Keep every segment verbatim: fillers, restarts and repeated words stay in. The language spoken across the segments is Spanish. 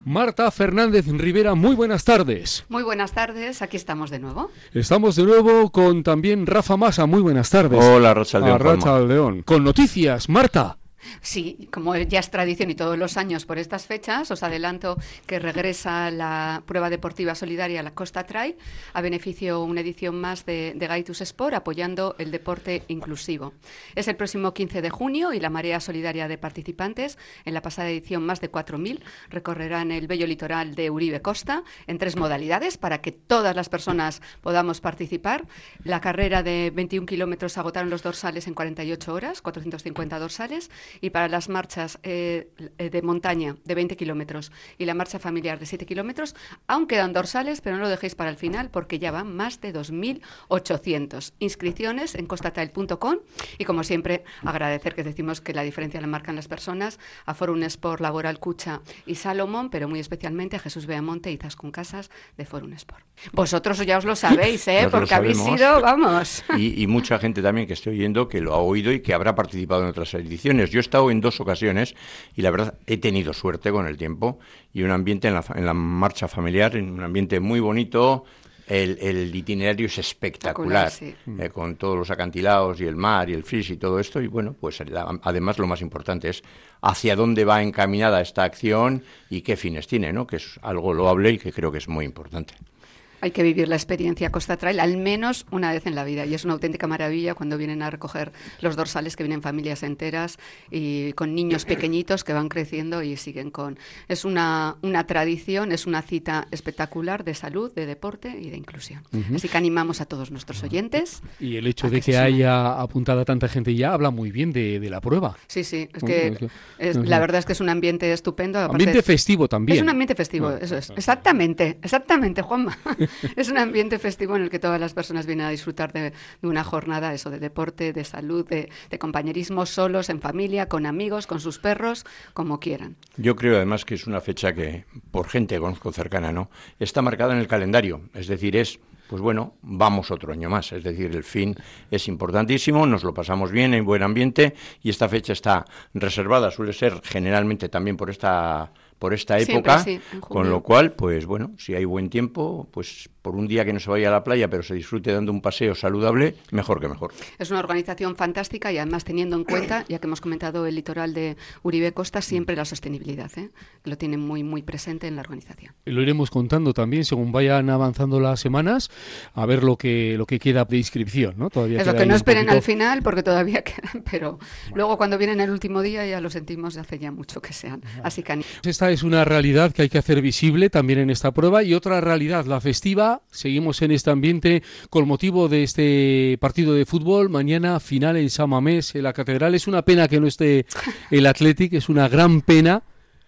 Marta Fernández Rivera, muy buenas tardes. Muy buenas tardes, aquí estamos de nuevo. Estamos de nuevo con también Rafa Masa, muy buenas tardes. Hola, Arratsaldeon. Arratsaldeon. Con noticias, Marta. Sí, como ya es tradición y todos los años por estas fechas, os adelanto que regresa la prueba deportiva solidaria, la Costa Trail, a beneficio una edición más de, de Gaitus Sport, apoyando el deporte inclusivo. Es el próximo quince de junio y la marea solidaria de participantes, en la pasada edición más de cuatro mil, recorrerán el bello litoral de Uribe Costa en tres modalidades para que todas las personas podamos participar. La carrera de veintiún kilómetros agotaron los dorsales en cuarenta y ocho horas, cuatrocientos cincuenta dorsales, y para las marchas eh, de montaña de veinte kilómetros y la marcha familiar de siete kilómetros, aún quedan dorsales, pero no lo dejéis para el final porque ya van más de dos mil ochocientos. Inscripciones en costatrail punto com y, como siempre, agradecer que decimos que la diferencia la marcan las personas, a Forum Sport, Laboral Cucha y Salomón, pero muy especialmente a Jesús Beamonte y Zascun Casas de Forum Sport. Vosotros ya os lo sabéis, ¿eh? Porque habéis sido, vamos. Y, y mucha gente también que estoy oyendo que lo ha oído y que habrá participado en otras ediciones. Yo he estado en dos ocasiones y la verdad he tenido suerte con el tiempo y un ambiente en la, en la marcha familiar, en un ambiente muy bonito. El, el itinerario es espectacular, sí. eh, con todos los acantilados y el mar y el fris y todo esto. Y bueno, pues la, además lo más importante es hacia dónde va encaminada esta acción y qué fines tiene, ¿no? Que es algo loable y que creo que es muy importante. Hay que vivir la experiencia Costa Trail al menos una vez en la vida y es una auténtica maravilla cuando vienen a recoger los dorsales, que vienen familias enteras y con niños pequeñitos que van creciendo y siguen con... Es una, una tradición, es una cita espectacular de salud, de deporte y de inclusión. Uh-huh. Así que animamos a todos nuestros oyentes. Y el hecho de que, que haya apuntado a tanta gente ya habla muy bien de, de la prueba. Sí, sí, es que uh-huh. es, la verdad es que es un ambiente estupendo. Ambiente Aparte, festivo también. Es un ambiente festivo, uh-huh. eso es. Exactamente, exactamente, Juanma. Es un ambiente festivo en el que todas las personas vienen a disfrutar de, de una jornada, eso, de deporte, de salud, de, de compañerismo, solos, en familia, con amigos, con sus perros, como quieran. Yo creo además que es una fecha que, por gente que conozco cercana, ¿no?, está marcada en el calendario, es decir, es... pues bueno, vamos otro año más, es decir, el fin es importantísimo, nos lo pasamos bien, en buen ambiente, y esta fecha está reservada, suele ser generalmente también por esta por esta época, Siempre, sí, con lo cual, pues bueno, si hay buen tiempo, pues por un día que no se vaya a la playa, pero se disfrute dando un paseo saludable, mejor que mejor. Es una organización fantástica y además teniendo en cuenta, ya que hemos comentado el litoral de Uribe Costa, siempre la sostenibilidad, ¿eh? Lo tienen muy, muy presente en la organización. Lo iremos contando también según vayan avanzando las semanas, a ver lo que lo que queda de inscripción, ¿no? Todavía Eso, queda que no esperen poquito... al final, porque todavía quedan, pero bueno, luego cuando vienen el último día ya lo sentimos de hace ya mucho que sean. Así que... Esta es una realidad que hay que hacer visible también en esta prueba, y otra realidad, la festiva. Seguimos en este ambiente con motivo de este partido de fútbol. Mañana final en San Mamés, en la Catedral. Es una pena que no esté el Athletic, es una gran pena,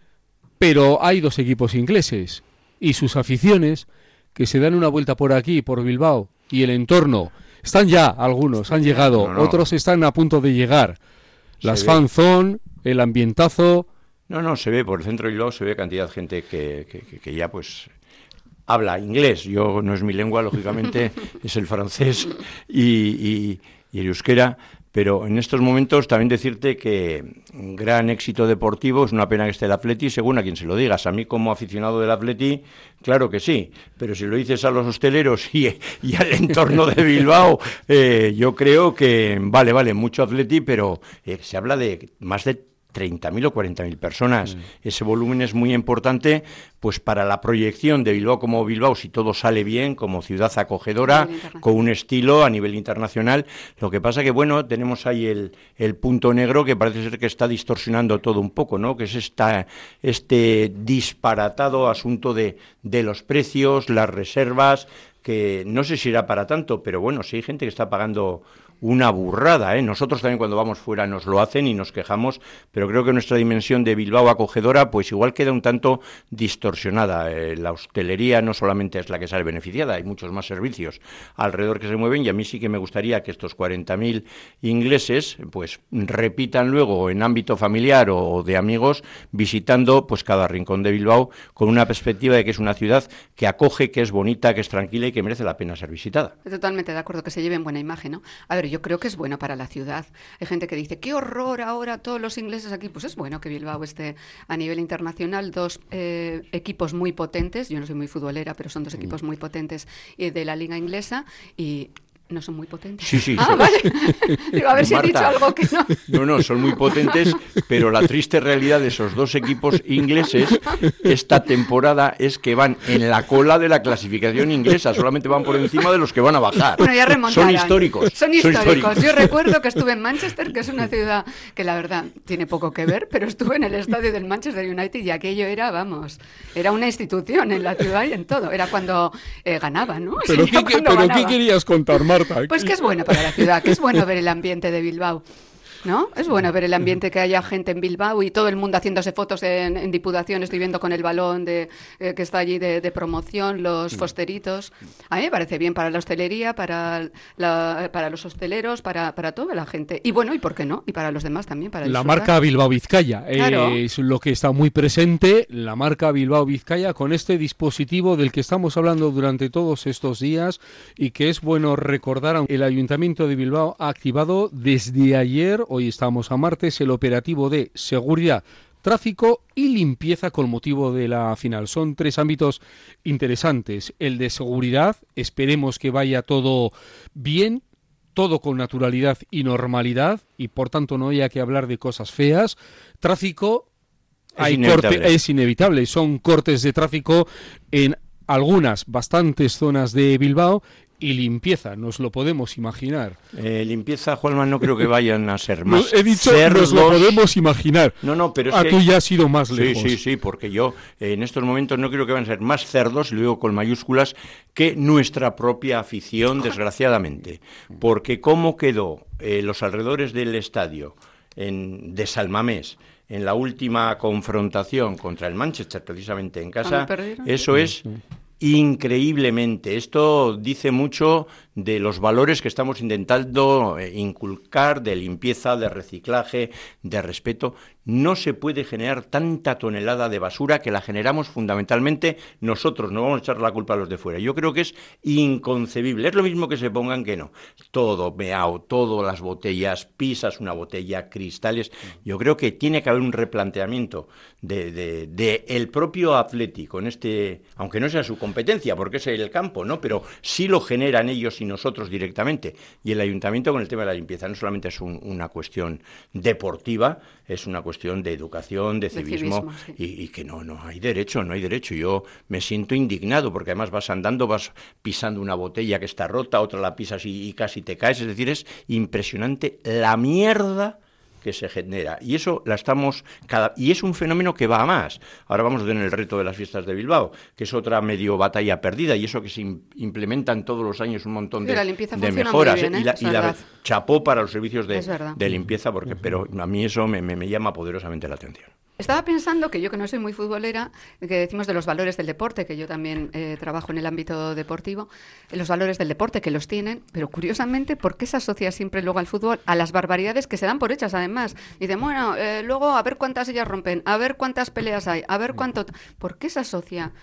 pero hay dos equipos ingleses y sus aficiones que se dan una vuelta por aquí, por Bilbao y el entorno. Están ya algunos, han llegado, no, no. otros están a punto de llegar. Las fanzón, el ambientazo... No, no, se ve por el centro de Bilbao, se ve cantidad de gente que, que, que ya pues habla inglés. Yo no es mi lengua, lógicamente, es el francés y, y, y el euskera, pero en estos momentos también decirte que un gran éxito deportivo, es una pena que esté el Atleti, según a quien se lo digas. A mí como aficionado del Atleti, claro que sí, pero si lo dices a los hosteleros y, y al entorno de Bilbao, eh, yo creo que vale, vale, mucho Atleti, pero eh, se habla de más de treinta mil o cuarenta mil personas. Sí. Ese volumen es muy importante, pues para la proyección de Bilbao como Bilbao, si todo sale bien, como ciudad acogedora, con un estilo a nivel internacional. Lo que pasa que, bueno, tenemos ahí el, el punto negro que parece ser que está distorsionando todo un poco, ¿no? Que es esta, este disparatado asunto de, de los precios, las reservas, que no sé si irá para tanto, pero bueno, si hay gente que está pagando una burrada, ¿eh? Nosotros también cuando vamos fuera nos lo hacen y nos quejamos, pero creo que nuestra dimensión de Bilbao acogedora pues igual queda un tanto distorsionada. Eh, la hostelería no solamente es la que sale beneficiada, hay muchos más servicios alrededor que se mueven, y a mí sí que me gustaría que estos cuarenta mil ingleses pues repitan luego en ámbito familiar o de amigos, visitando pues cada rincón de Bilbao con una perspectiva de que es una ciudad que acoge, que es bonita, que es tranquila y que merece la pena ser visitada. Totalmente de acuerdo, que se lleven buena imagen, ¿no? A ver, yo creo que es bueno para la ciudad. Hay gente que dice, qué horror ahora todos los ingleses aquí. Pues es bueno que Bilbao esté a nivel internacional, dos eh, equipos muy potentes, yo no soy muy futbolera, pero son dos equipos muy potentes eh, de la liga inglesa y... ¿No son muy potentes? Sí, sí. Ah, son... vale. Digo, a ver si Marta, he dicho algo que no. No, no, son muy potentes, pero la triste realidad de esos dos equipos ingleses esta temporada es que van en la cola de la clasificación inglesa, solamente van por encima de los que van a bajar. Bueno, ya remontarán. Son históricos. Son históricos. Son históricos. Yo recuerdo que estuve en Manchester, que es una ciudad que la verdad tiene poco que ver, pero estuve en el estadio del Manchester United y aquello era, vamos, era una institución en la ciudad y en todo. Era cuando eh, ganaba, ¿no? ¿Pero, Sí, qué, ¿pero ganaba. qué querías contar, Marta? Pues que es bueno para la ciudad, que es bueno ver el ambiente de Bilbao, ¿no? Es bueno ver el ambiente, que haya gente en Bilbao y todo el mundo haciéndose fotos en, en Diputación. Estoy viendo con el balón de, eh, que está allí de, de promoción, los fosteritos. A mí me parece bien para la hostelería, para, la, para los hosteleros, para, para toda la gente. Y bueno, ¿y por qué no? Y para los demás también, para La disfrutar. marca Bilbao Vizcaya Claro. eh, es lo que está muy presente, la marca Bilbao Vizcaya con este dispositivo del que estamos hablando durante todos estos días y que es bueno recordar. El Ayuntamiento de Bilbao ha activado desde ayer, hoy estamos a martes, el operativo de seguridad, tráfico y limpieza con motivo de la final. Son tres ámbitos interesantes. El de seguridad, esperemos que vaya todo bien, todo con naturalidad y normalidad, y por tanto no haya que hablar de cosas feas. Tráfico, Es hay inevitable. corte, es inevitable, son cortes de tráfico en algunas, bastantes zonas de Bilbao, y limpieza, nos lo podemos imaginar. Eh, limpieza, Juanma, no creo que vayan a ser más He dicho, cerdos. nos lo podemos imaginar. No, no, pero es Ah, que... tú ya has ido más Sí, lejos. sí, sí, porque yo eh, en estos momentos no creo que van a ser más cerdos, y lo digo con mayúsculas, que nuestra propia afición, desgraciadamente. Porque cómo quedó eh, los alrededores del estadio en, de San Mamés en la última confrontación contra el Manchester, precisamente en casa, eso es... increíblemente. Esto dice mucho de los valores que estamos intentando inculcar, de limpieza, de reciclaje, de respeto. No se puede generar tanta tonelada de basura que la generamos fundamentalmente nosotros, no vamos a echar la culpa a los de fuera. Yo creo que es inconcebible. Es lo mismo que se pongan que no. Todo meao, todas las botellas, pisas una botella, cristales. Yo creo que tiene que haber un replanteamiento de, de, de el propio Atlético en este, aunque no sea su competencia, porque es el campo, ¿no? Pero sí lo generan ellos y nosotros directamente. Y el ayuntamiento con el tema de la limpieza no solamente es un, una cuestión deportiva, es una cuestión de educación, de civismo, de civismo sí. y, y que no, no hay derecho, no hay derecho. Yo me siento indignado porque además vas andando, vas pisando una botella que está rota, otra la pisas y, y casi te caes. Es decir, es impresionante la mierda que se genera, y eso la estamos cada y es un fenómeno que va a más. Ahora vamos a tener el reto de las fiestas de Bilbao, que es otra medio batalla perdida, y eso que se im- implementan todos los años un montón de, de mejoras, bien, ¿eh? y la, es y la chapó para los servicios de, de limpieza, porque pero a mí eso me, me, me llama poderosamente la atención. Estaba pensando que yo, que no soy muy futbolera, que decimos de los valores del deporte, que yo también eh, trabajo en el ámbito deportivo, eh, los valores del deporte que los tienen, pero curiosamente, ¿por qué se asocia siempre luego al fútbol a las barbaridades que se dan por hechas además? Dicen, bueno, eh, luego a ver cuántas ellas rompen, a ver cuántas peleas hay, a ver cuánto... ¿Por qué se asocia?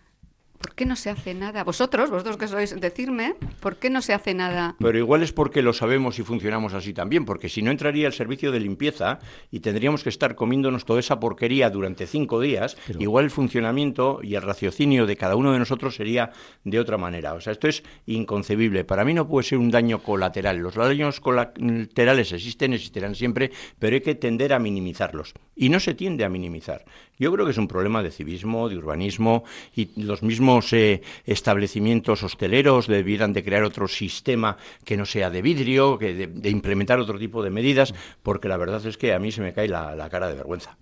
¿Por qué no se hace nada? Vosotros, vosotros que sois, decirme, ¿por qué no se hace nada? Pero igual es porque lo sabemos y funcionamos así también, porque si no entraría el servicio de limpieza y tendríamos que estar comiéndonos toda esa porquería durante cinco días, Pero... igual el funcionamiento y el raciocinio de cada uno de nosotros sería de otra manera. O sea, esto es inconcebible. Para mí no puede ser un daño colateral. Los daños colaterales existen, existirán siempre, pero hay que tender a minimizarlos. Y no se tiende a minimizar. Yo creo que es un problema de civismo, de urbanismo, y los mismos Eh, establecimientos hosteleros debieran de crear otro sistema que no sea de vidrio, que de, de implementar otro tipo de medidas, porque la verdad es que a mí se me cae la, la cara de vergüenza.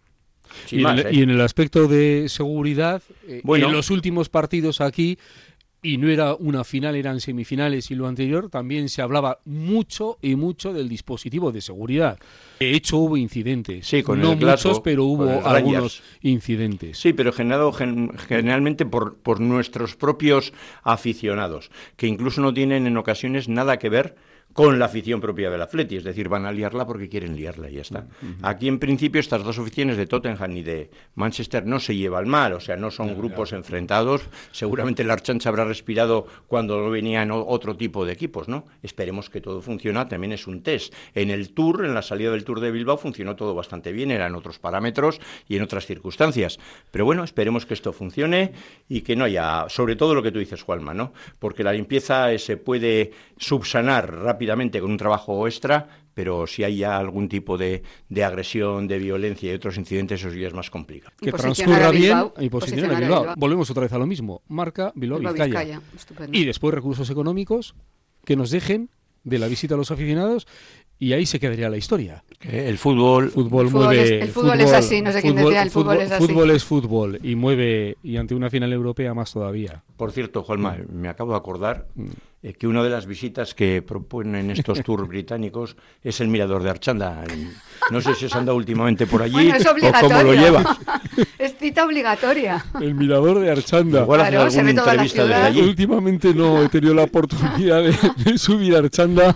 Y en, más, el, ¿eh? y en el aspecto de seguridad, eh, bueno, en los últimos partidos aquí, y no era una final, eran semifinales y lo anterior, también se hablaba mucho y mucho del dispositivo de seguridad. De hecho, hubo incidentes. Sí, con no el Glasgow, muchos, pero hubo algunos incidentes. Sí, pero generado gen, generalmente por, por nuestros propios aficionados, que incluso no tienen en ocasiones nada que ver con la afición propia del Atleti, es decir, van a liarla porque quieren liarla y ya está. Uh-huh. Aquí, en principio, estas dos aficiones de Tottenham y de Manchester no se llevan mal, o sea, no son no, grupos no. enfrentados. Seguramente el Archancha habrá respirado cuando venían otro tipo de equipos, ¿no? Esperemos que todo funcione, también es un test. En el Tour, en la salida del Tour de Bilbao, funcionó todo bastante bien, eran otros parámetros y en otras circunstancias. Pero bueno, esperemos que esto funcione y que no haya, sobre todo lo que tú dices, Juanma, ¿no? Porque la limpieza eh, se puede subsanar rápidamente rápidamente con un trabajo extra, pero si hay ya algún tipo de, de agresión, de violencia y otros incidentes, eso ya es más complicado. Que transcurra bien y posicionar a Bilbao. Bilbao. Volvemos otra vez a lo mismo. Marca Bilbao, Bilbao Vizcaya. Vizcaya. Y después recursos económicos que nos dejen de la visita a los aficionados y ahí se quedaría la historia. El fútbol, fútbol, el mueve, fútbol, es, el fútbol, fútbol es así, no sé quién decía, el fútbol, fútbol es así. Fútbol es fútbol y mueve, y ante una final europea más todavía. Por cierto, Juanma, mm. me acabo de acordar eh, que una de las visitas que proponen estos tours británicos es el Mirador de Archanda. No sé si os han dado últimamente por allí bueno, es o cómo lo llevas. Es cita obligatoria. El Mirador de Archanda. Igual claro, haces alguna entrevista desde allí. Últimamente no he tenido la oportunidad de, de subir a Archanda.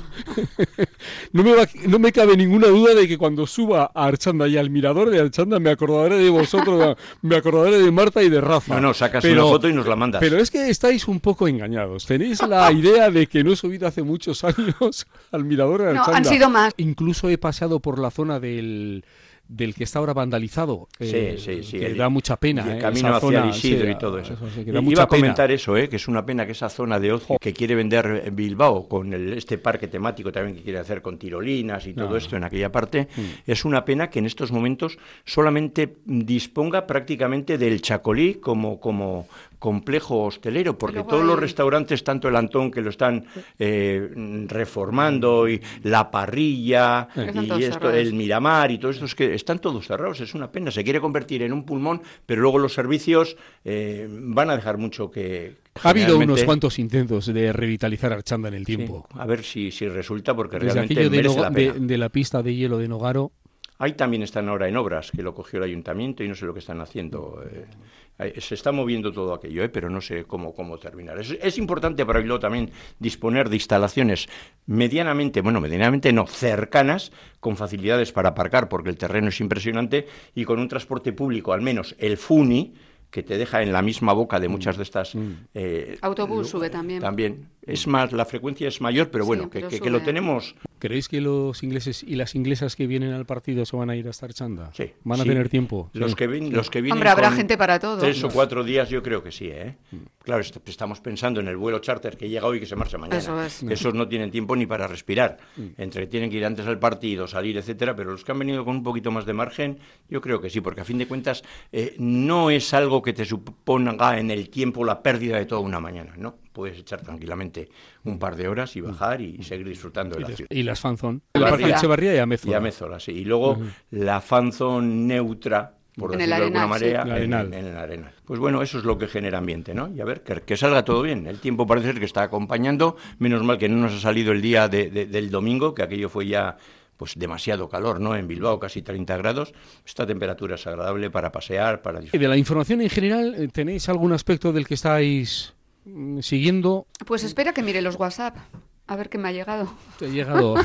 No me, va, no me cabe ninguna duda de que cuando suba a Archanda y al Mirador de Archanda me acordaré de vosotros, me acordaré de Marta y de Rafa. No, no, sacas pero, una foto y nos la mandas. Pero es que estáis un poco engañados. Tenéis la idea de que no he subido hace muchos años al Mirador de Archanda. No, han sido más. Incluso he pasado por la zona del... del que está ahora vandalizado, eh, sí, sí, sí, que el, da mucha pena. El eh, camino esa hacia zona, el Isidro sí, y todo eso. eso sí, que da y, mucha iba a comentar pena. eso, eh, que es una pena que esa zona de ocio que quiere vender Bilbao, con el, este parque temático también que quiere hacer con tirolinas y todo no. esto en aquella parte, mm. es una pena que en estos momentos solamente disponga prácticamente del Chacolí como... como complejo hostelero, porque todos hay... los restaurantes, tanto el Antón, que lo están eh, reformando, y la parrilla, eh. y esto, el Miramar, y todos estos que están todos cerrados, es una pena, se quiere convertir en un pulmón, pero luego los servicios eh, van a dejar mucho que... Ha habido unos cuantos intentos de revitalizar Archanda en el tiempo. Sí, a ver si, si resulta, porque Desde realmente aquello de, merece no, la pena. De, de la pista de hielo de Nogaro. Ahí también están ahora en obras, que lo cogió el ayuntamiento y no sé lo que están haciendo. Eh, se está moviendo todo aquello, eh, pero no sé cómo, cómo terminar. Es, es importante para Bilbao también disponer de instalaciones medianamente, bueno, medianamente no, cercanas, con facilidades para aparcar, porque el terreno es impresionante, y con un transporte público, al menos el Funi, que te deja en la misma boca de muchas de estas... Mm. Eh, Autobús sube también. También. Es más, la frecuencia es mayor, pero bueno, sí, pero que, que, que lo tenemos... ¿Creéis que los ingleses y las inglesas que vienen al partido se van a ir hasta Archanda? Sí. ¿Van a sí. tener tiempo? Los, sí. que, ven, los que vienen Hombre, habrá gente para todo. Tres o cuatro días yo creo que sí, ¿eh? Claro, est- estamos pensando en el vuelo charter que llega hoy y que se marcha mañana. Eso es. Esos no tienen tiempo ni para respirar. Entre que tienen que ir antes al partido, salir, etcétera, pero los que han venido con un poquito más de margen, yo creo que sí, porque a fin de cuentas eh, no es algo que te suponga en el tiempo la pérdida de toda una mañana, ¿no? Puedes echar tranquilamente un par de horas y bajar y seguir disfrutando de la ciudad. Y las fanzón. Echevarría y Amézola. Y Amézola, sí. Y luego uh-huh. la fanzón neutra, por en decirlo de alguna manera, sí. en, en, en el Arenal. Pues bueno, eso es lo que genera ambiente, ¿no? Y a ver, que, que salga todo bien. El tiempo parece ser que está acompañando. Menos mal que no nos ha salido el día de, de, del domingo, que aquello fue ya... pues demasiado calor, ¿no? En Bilbao casi treinta grados. Esta temperatura es agradable para pasear, para disfrutar. ¿Y de la información en general tenéis algún aspecto del que estáis siguiendo? Pues espera que mire los WhatsApp, a ver qué me ha llegado. Te ha llegado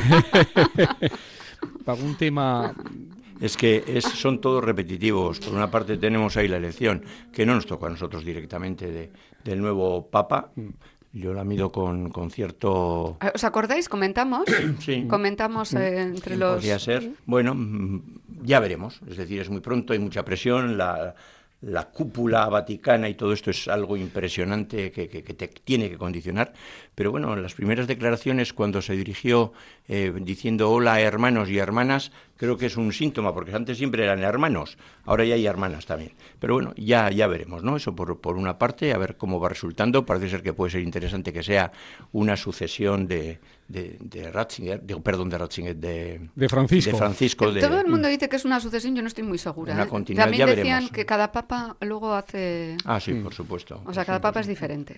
algún tema... Es que es, son todos repetitivos. Por una parte tenemos ahí la elección, que no nos toca a nosotros directamente, de, del nuevo Papa. Yo la mido con, con cierto... ¿Os acordáis? ¿Comentamos? Sí. Comentamos eh, entre los... Podría ser. Bueno, ya veremos. Es decir, es muy pronto, hay mucha presión, la... la cúpula vaticana y todo esto es algo impresionante que, que, que te tiene que condicionar, pero bueno, en las primeras declaraciones cuando se dirigió eh, diciendo hola hermanos y hermanas, creo que es un síntoma, porque antes siempre eran hermanos, ahora ya hay hermanas también, pero bueno, ya, ya veremos, ¿no? Eso por, por una parte, a ver cómo va resultando. Parece ser que puede ser interesante que sea una sucesión de, de, de Ratzinger, de, perdón, de Ratzinger, de, de Francisco. De Francisco de, Todo el mundo dice que es una sucesión, yo no estoy muy segura. Una ¿eh? continuidad, También ya decían veremos. que cada papa luego hace... Ah, sí, por supuesto. O sea, cada papa es diferente.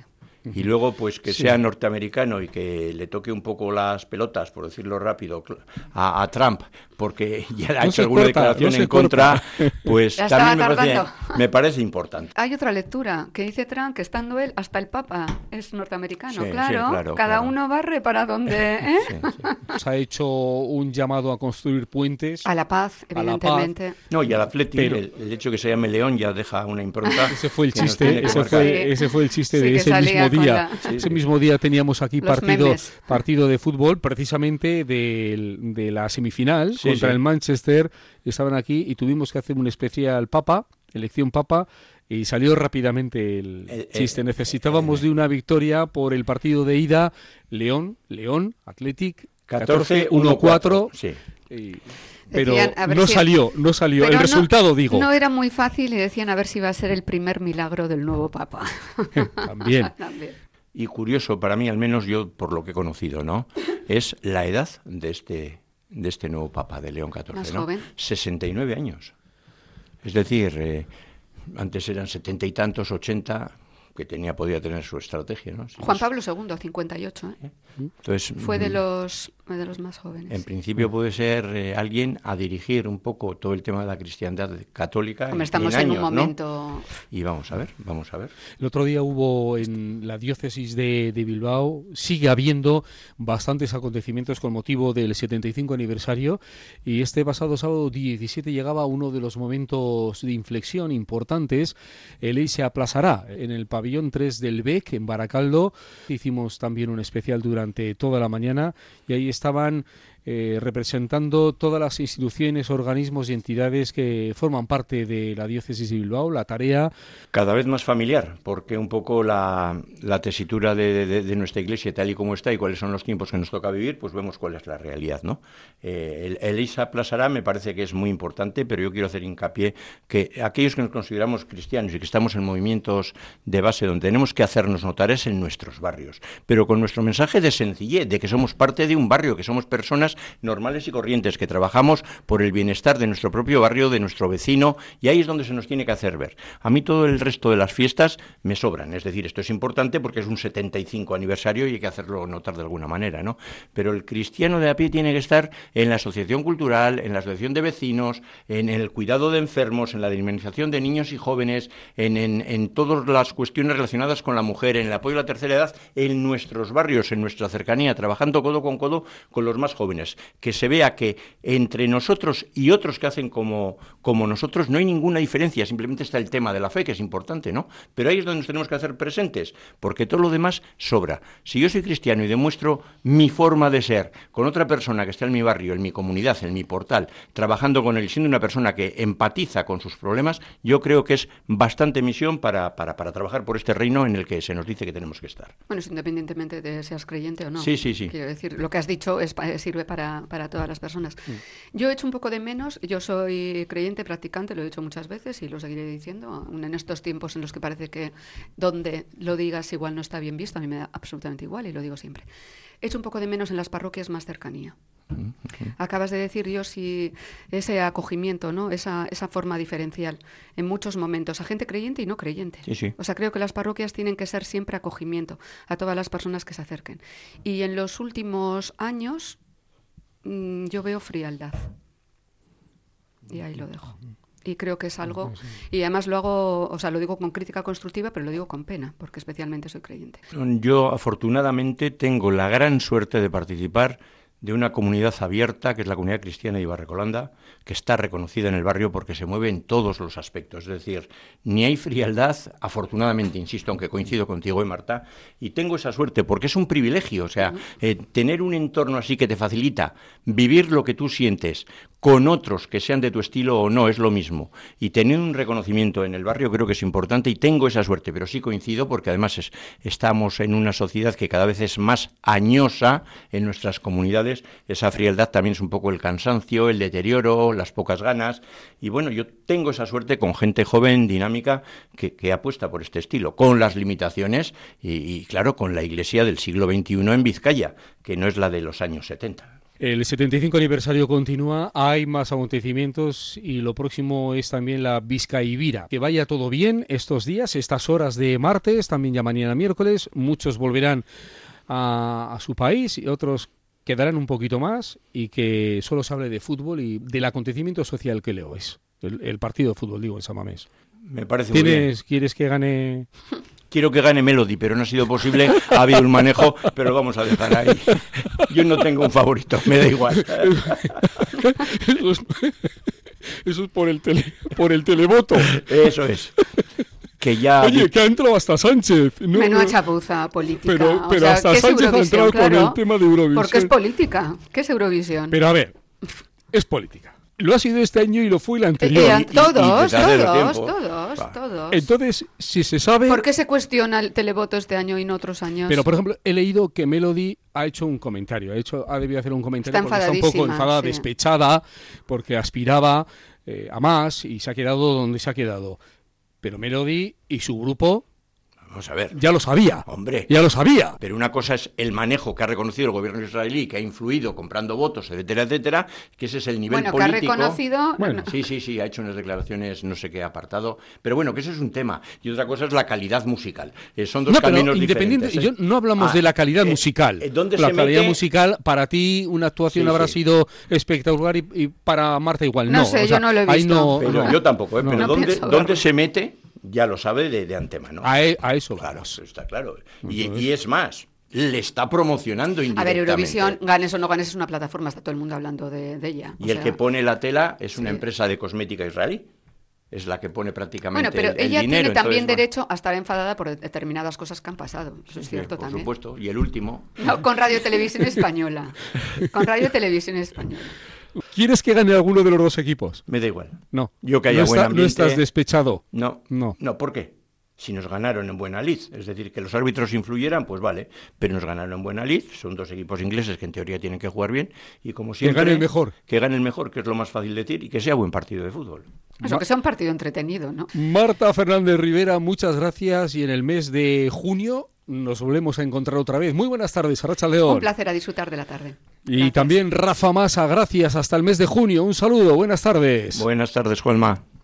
y luego pues que sí. sea norteamericano y que le toque un poco las pelotas, por decirlo rápido, a, a Trump, porque ya ha no hecho alguna corta, declaración no en contra, pues también me parece, me parece importante. Hay otra lectura que dice Trump que estando él, hasta el Papa es norteamericano, sí, claro, sí, claro, cada claro. uno barre para donde... ¿eh? Sí, sí. Se ha hecho un llamado a construir puentes. A la paz, evidentemente. La paz. No, y al Atlético, pero... el, el hecho que se llame León ya deja una impronta. Ese fue el chiste, ese fue, sí. ese fue el chiste sí, de ese mismo día. La... Sí, ese sí. mismo día teníamos aquí Los partido memes. partido de fútbol, precisamente de, de la semifinal sí, contra sí. el Manchester. Estaban aquí y tuvimos que hacer un especial Papa, elección Papa, y salió rápidamente el eh, chiste. Eh, Necesitábamos eh, de una victoria por el partido de ida. León, León, Athletic, catorce uno cuatro. Sí. Y, pero decían, no si... salió, no salió. Pero el resultado, no, digo. No era muy fácil y decían a ver si iba a ser el primer milagro del nuevo Papa. También. También. Y curioso, para mí, al menos yo, por lo que he conocido, ¿no? Es la edad de este, de este nuevo Papa, de León catorce, Más ¿no? joven. sesenta y nueve años. Es decir, eh, antes eran setenta y tantos, ochenta, que tenía podía tener su estrategia, ¿no? Si Juan no, Pablo segundo, cincuenta y ocho, ¿eh? Entonces, fue de los de los más jóvenes. En principio puede ser eh, alguien a dirigir un poco todo el tema de la cristiandad católica. Hombre, estamos en, en años, un momento... ¿no? Y vamos a ver, vamos a ver. El otro día hubo en la diócesis de, de Bilbao, sigue habiendo bastantes acontecimientos con motivo del setenta y cinco aniversario, y este pasado sábado diecisiete llegaba uno de los momentos de inflexión importantes. El ley se aplazará en el pabellón tres del B E C en Baracaldo. Hicimos también un especial durante toda la mañana y ahí estaban eh, representando todas las instituciones, organismos y entidades que forman parte de la diócesis de Bilbao. La tarea cada vez más familiar, porque un poco la, la tesitura de, de, de nuestra iglesia tal y como está y cuáles son los tiempos que nos toca vivir, pues vemos cuál es la realidad, ¿no? Eh, el, el I S A aplazará, me parece que es muy importante, pero yo quiero hacer hincapié que aquellos que nos consideramos cristianos y que estamos en movimientos de base donde tenemos que hacernos notar es en nuestros barrios, pero con nuestro mensaje de sencillez, de que somos parte de un barrio, que somos personas normales y corrientes, que trabajamos por el bienestar de nuestro propio barrio, de nuestro vecino, y ahí es donde se nos tiene que hacer ver. A mí todo el resto de las fiestas me sobran, es decir, esto es importante porque es un setenta y cinco aniversario y hay que hacerlo notar de alguna manera, ¿no? Pero el cristiano de a pie tiene que estar en la asociación cultural, en la asociación de vecinos, en el cuidado de enfermos, en la dinamización de niños y jóvenes, en, en, en todas las cuestiones relacionadas con la mujer, en el apoyo a la tercera edad, en nuestros barrios, en nuestra cercanía, trabajando codo con codo con los más jóvenes. Que se vea que entre nosotros y otros que hacen como, como nosotros no hay ninguna diferencia, simplemente está el tema de la fe, que es importante, ¿no? Pero ahí es donde nos tenemos que hacer presentes, porque todo lo demás sobra. Si yo soy cristiano y demuestro mi forma de ser con otra persona que está en mi barrio, en mi comunidad, en mi portal, trabajando con él, siendo una persona que empatiza con sus problemas, yo creo que es bastante misión para, para, para trabajar por este reino en el que se nos dice que tenemos que estar. Bueno, es independientemente de seas creyente o no. Sí, sí, sí. Quiero decir, lo que has dicho es, sirve para, para todas las personas. Mm. Yo he hecho un poco de menos, yo soy creyente, practicante, lo he dicho muchas veces y lo seguiré diciendo, en estos tiempos en los que parece que donde lo digas igual no está bien visto, a mí me da absolutamente igual y lo digo siempre. He hecho un poco de menos en las parroquias más cercanía. Uh-huh. Acabas de decir, yo sí, ese acogimiento, ¿no? Esa, esa forma diferencial en muchos momentos, a gente creyente y no creyente. Sí, sí. O sea, creo que las parroquias tienen que ser siempre acogimiento a todas las personas que se acerquen. Y en los últimos años mmm, yo veo frialdad. Y ahí lo dejo. Y creo que es algo, y además lo hago, o sea, lo digo con crítica constructiva, pero lo digo con pena, porque especialmente soy creyente. Yo afortunadamente tengo la gran suerte de participar de una comunidad abierta, que es la comunidad cristiana de Ibarrecolanda, que está reconocida en el barrio porque se mueve en todos los aspectos. Es decir, ni hay frialdad, afortunadamente, insisto, aunque coincido contigo, ¿eh, Marta? Y tengo esa suerte porque es un privilegio, o sea, eh, tener un entorno así que te facilita vivir lo que tú sientes con otros que sean de tu estilo o no, es lo mismo. Y tener un reconocimiento en el barrio creo que es importante y tengo esa suerte, pero sí coincido porque además es, estamos en una sociedad que cada vez es más añosa en nuestras comunidades. Esa frialdad también es un poco el cansancio, el deterioro, las pocas ganas. Y bueno, yo tengo esa suerte con gente joven, dinámica, que, que apuesta por este estilo, con las limitaciones y, y claro, con la iglesia del siglo veintiuno en Vizcaya, que no es la de los años setenta. El setenta y cinco aniversario continúa, hay más acontecimientos y lo próximo es también la Vizcaibira. Que vaya todo bien estos días, estas horas de martes, también ya mañana miércoles. Muchos volverán a, a su país y otros quedarán un poquito más, y que solo se hable de fútbol y del acontecimiento social que leo es. El, el partido de fútbol, digo, en San Mamés. Me parece muy bien. ¿Quieres que gane...? Quiero que gane Melody, pero no ha sido posible. Ha habido un manejo, pero lo vamos a dejar ahí. Yo no tengo un favorito, me da igual. Eso es, eso es por el tele, por el televoto. Eso es. Que ya... Oye, que ha entrado hasta Sánchez. No, Menuda chapuza política. Pero, pero o sea, hasta Sánchez ha entrado claro, con el tema de Eurovisión. Porque es política. ¿Qué es Eurovisión? Pero a ver, es política. Lo ha sido este año y lo fue el anterior. Eh, eh, todos, y, y todos, todos, Va. todos. Entonces, si se sabe... ¿Por qué se cuestiona el televoto este año y no otros años? Pero, por ejemplo, he leído que Melody ha hecho un comentario. Ha, hecho, ha debido hacer un comentario está porque está un poco enfadada, sí. despechada, porque aspiraba eh, a más y se ha quedado donde se ha quedado. Pero Melody y su grupo... Vamos a ver. Ya lo sabía. Hombre. Ya lo sabía. Pero una cosa es el manejo que ha reconocido el gobierno israelí, que ha influido comprando votos, etcétera, etcétera, que ese es el nivel bueno, político. Bueno, que ha reconocido... Bueno. Sí, sí, sí, ha hecho unas declaraciones, no sé qué apartado. Pero bueno, que ese es un tema. Y otra cosa es la calidad musical. Eh, son dos no, caminos pero independiente, diferentes. ¿eh? Yo no hablamos ah, de la calidad eh, musical. Eh, ¿dónde la se calidad mete? musical, para ti, una actuación Sí, habrá sí. sido espectacular y, y para Marta igual. No, No, sé, o sea, yo no lo he ahí visto. no- Pero no. yo tampoco, ¿eh? No. Pero No ¿dónde, pienso ¿dónde verlo. se mete? Ya lo sabe de, de antemano. A, e- a eso Claro, vamos. está claro. Y, y es más, le está promocionando A indirectamente. ver, Eurovisión, ganes o no ganes, es una plataforma, está todo el mundo hablando de, de ella. Y o el sea, que pone la tela es una sí. empresa de cosmética israelí. Es la que pone prácticamente Bueno, pero el, el ella dinero. tiene también entonces, derecho a estar enfadada por determinadas cosas que han pasado. Eso es sí, cierto por también. supuesto. Y el último. No, con Radio Televisión Española. Con Radio Televisión Española. ¿Quieres que gane alguno de los dos equipos? Me da igual. No. Yo que haya no, buen está- no ambiente. estás despechado. No, No. no. ¿Por qué? Si nos ganaron en buena lid, es decir, que los árbitros influyeran, pues vale, pero nos ganaron en buena lid, son dos equipos ingleses que en teoría tienen que jugar bien, y como siempre... gane el mejor. Que gane el mejor, que es lo más fácil decir, y que sea buen partido de fútbol. Eso, que sea un partido entretenido, ¿no? Marta Fernández Rivera, muchas gracias, y en el mes de junio nos volvemos a encontrar otra vez. Muy buenas tardes, Arracha León. Un placer, a disfrutar de la tarde. Y Gracias. también Rafa Masa, gracias, hasta el mes de junio. Un saludo, buenas tardes. Buenas tardes, Juanma.